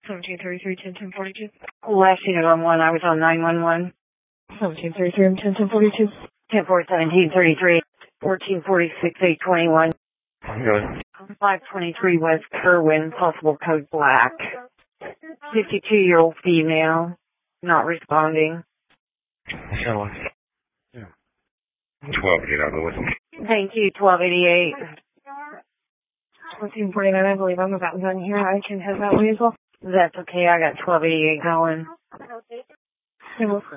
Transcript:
1733, 1042. Last unit on 1, I was on 911. 1733, 1042. 10-4, 1733, 1446, 821. Good. 523 West Kerwin, possible code black. 52-year-old female, not responding. Shall I? Yeah. 12, get out of the way. Thank you, 1288. 1449, I believe I'm about done here. I can head that way as well. That's okay, I got 1288 going. Yeah, well,